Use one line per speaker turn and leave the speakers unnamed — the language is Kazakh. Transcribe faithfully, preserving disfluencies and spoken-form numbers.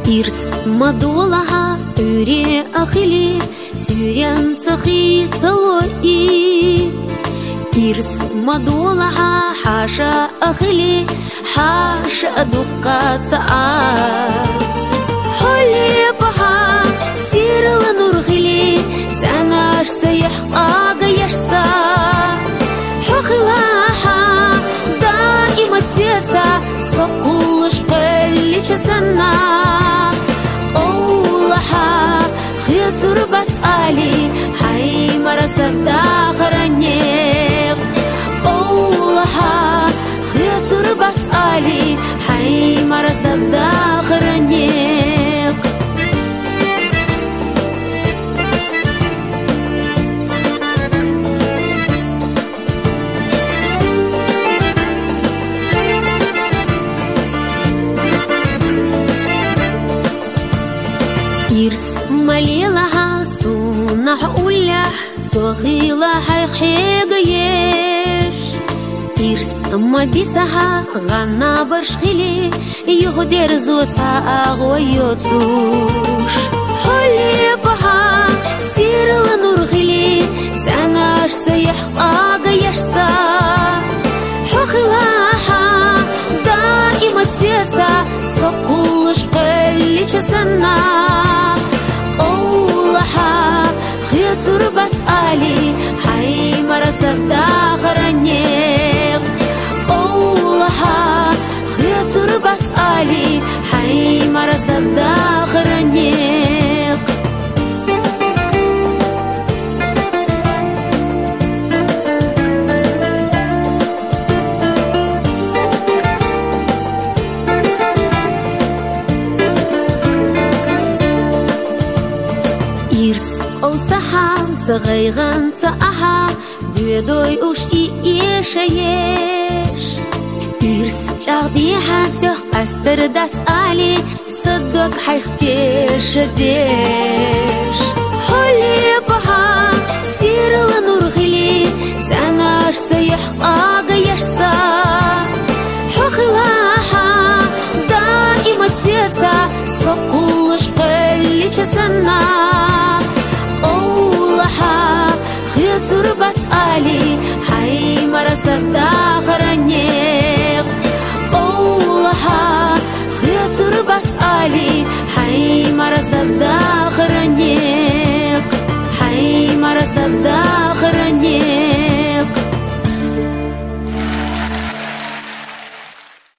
Ирс мадолаха үре ахили сюрян цахи цалои. Ирс мадолаха хаша ахили хаша адука цаа. Холли баха сирла нурхили занаш саяхка гаяшса. Хохилаха даима сердца сокулыш пелли часана. Зурбац али хай марасада харанег. Оулаха зурбац али хай марасада харанег. Ирс малилаха сунах улях сохилаха хегеш. Ирс мадисаха гана баршхили юхдер зоца агоёцуш. Холли баха сирла нурхили занаш саях агаяшса. Хохилаха даима сердца сокулыш пелли часана. Зурбац али хай марасада харанег. Оулаха зурбац али хай марасада харанег. Ирс оусаха сагайган цааха дуедой уш и ешаеш. Ирс чагдиха сёх астырдац али садок хайхтеш деш. Холли баха сирла нурхили занаш саях агаяшса. Хохилаха даима сердца сокулыш пелли часана. Зурбац али хай марасада харанег. Оулаха зурбац али хай марасада харанег. Хай марасада харанег.